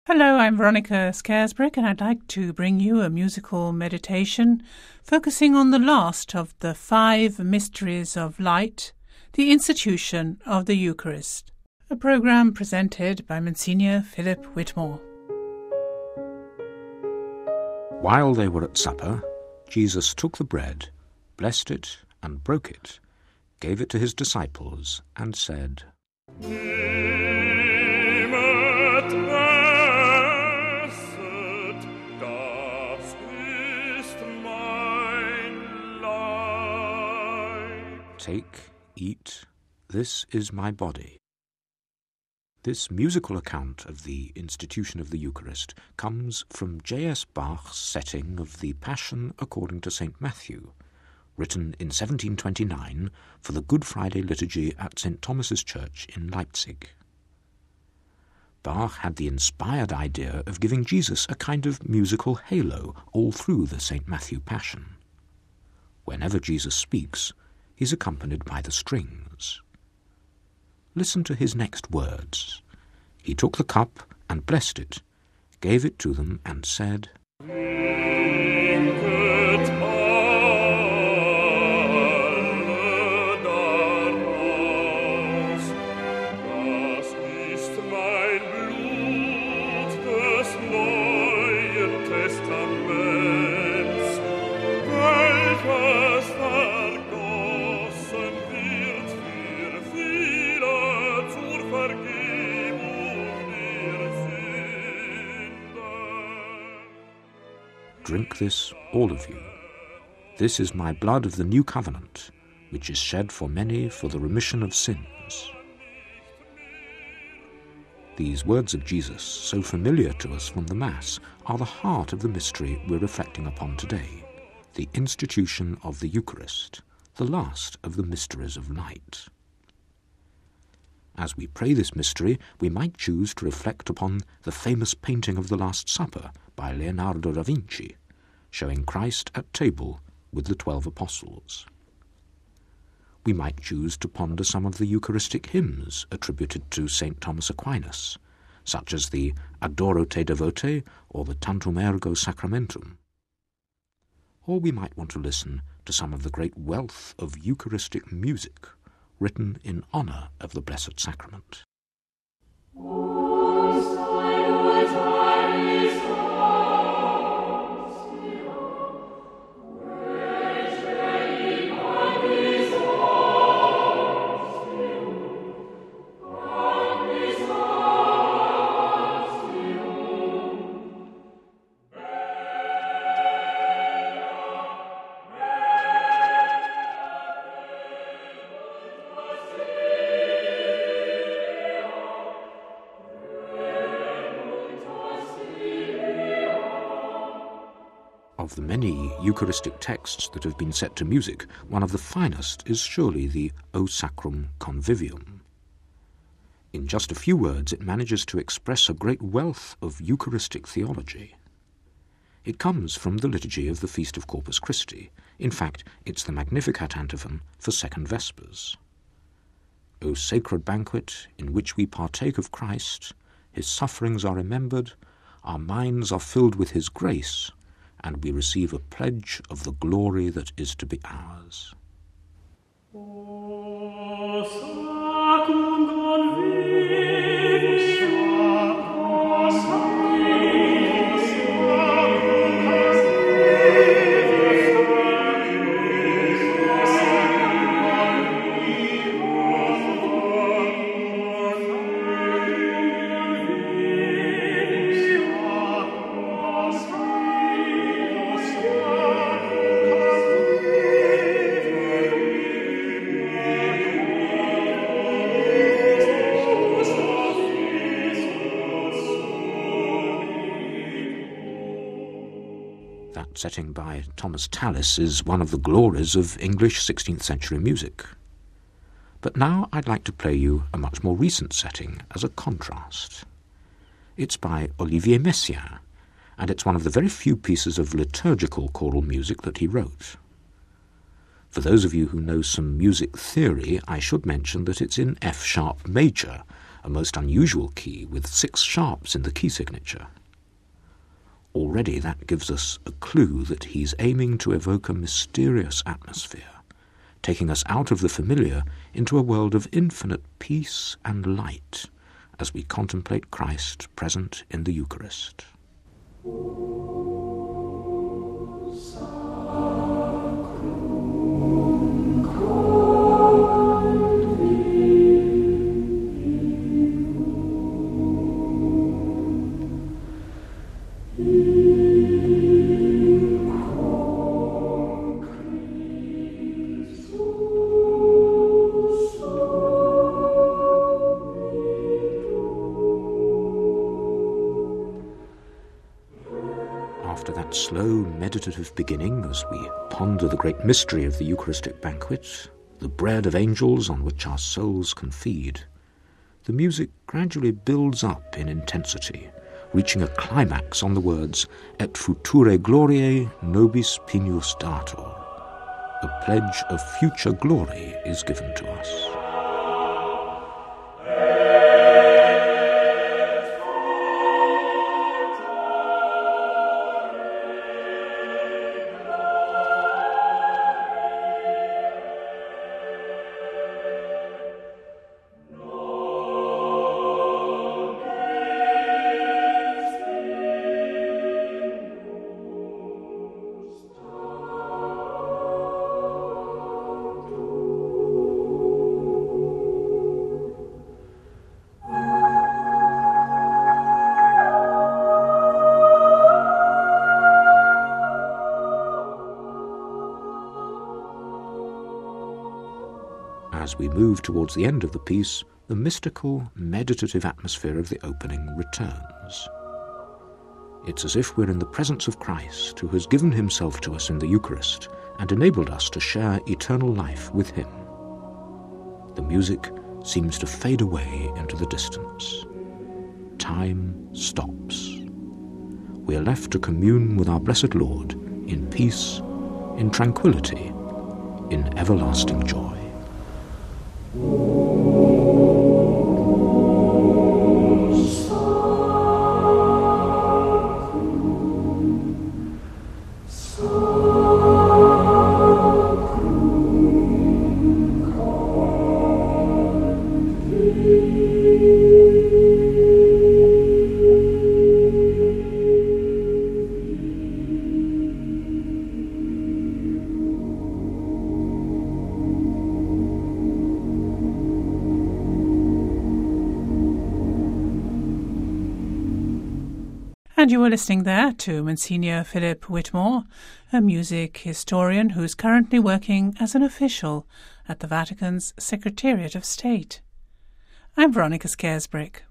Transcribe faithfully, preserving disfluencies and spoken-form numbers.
Hello, I'm Veronica Scaresbrick, and I'd like to bring you a musical meditation focusing on the last of the five mysteries of light, the institution of the Eucharist, a program presented by Monsignor Philip Whitmore. While they were at supper, Jesus took the bread, blessed it, and broke it, gave it to his disciples, and said, Take, eat, this is my body. This musical account of the institution of the Eucharist comes from J S Bach's setting of the Passion according to Saint Matthew, written in seventeen twenty-nine for the Good Friday liturgy at Saint Thomas's Church in Leipzig. Bach had the inspired idea of giving Jesus a kind of musical halo all through the Saint Matthew Passion. Whenever Jesus speaks, he's accompanied by the strings. Listen to his next words. He took the cup and blessed it, gave it to them, and said, Drink this, all of you. This is my blood of the new covenant, which is shed for many for the remission of sins. These words of Jesus, so familiar to us from the Mass, are the heart of the mystery we're reflecting upon today, the institution of the Eucharist, the last of the mysteries of light. As we pray this mystery, we might choose to reflect upon the famous painting of the Last Supper by Leonardo da Vinci, showing Christ at table with the twelve apostles. We might choose to ponder some of the Eucharistic hymns attributed to Saint Thomas Aquinas, such as the Adoro te devote or the Tantum ergo sacramentum. Or we might want to listen to some of the great wealth of Eucharistic music written in honour of the Blessed Sacrament. Of the many Eucharistic texts that have been set to music, one of the finest is surely the O Sacrum Convivium. In just a few words, it manages to express a great wealth of Eucharistic theology. It comes from the liturgy of the Feast of Corpus Christi. In fact, it's the Magnificat antiphon for Second Vespers. O sacred banquet in which we partake of Christ, his sufferings are remembered, our minds are filled with his grace, and we receive a pledge of the glory that is to be ours. O sacrum convivium, o sacrum That setting by Thomas Tallis is one of the glories of English sixteenth century music. But now I'd like to play you a much more recent setting as a contrast. It's by Olivier Messiaen, and it's one of the very few pieces of liturgical choral music that he wrote. For those of you who know some music theory, I should mention that it's in F-sharp major, a most unusual key with six sharps in the key signature. Already that gives us a clue that he's aiming to evoke a mysterious atmosphere, taking us out of the familiar into a world of infinite peace and light as we contemplate Christ present in the Eucharist. After that slow, meditative beginning, as we ponder the great mystery of the Eucharistic banquet, the bread of angels on which our souls can feed, the music gradually builds up in intensity, reaching a climax on the words Et future gloriae nobis pignus datur. A pledge of future glory is given to us. As we move towards the end of the piece, the mystical, meditative atmosphere of the opening returns. It's as if we're in the presence of Christ, who has given himself to us in the Eucharist and enabled us to share eternal life with him. The music seems to fade away into the distance. Time stops. We are left to commune with our blessed Lord in peace, in tranquility, in everlasting joy. And you were listening there to Monsignor Philip Whitmore, a music historian who's currently working as an official at the Vatican's Secretariat of State. I'm Veronica Scaresbrick.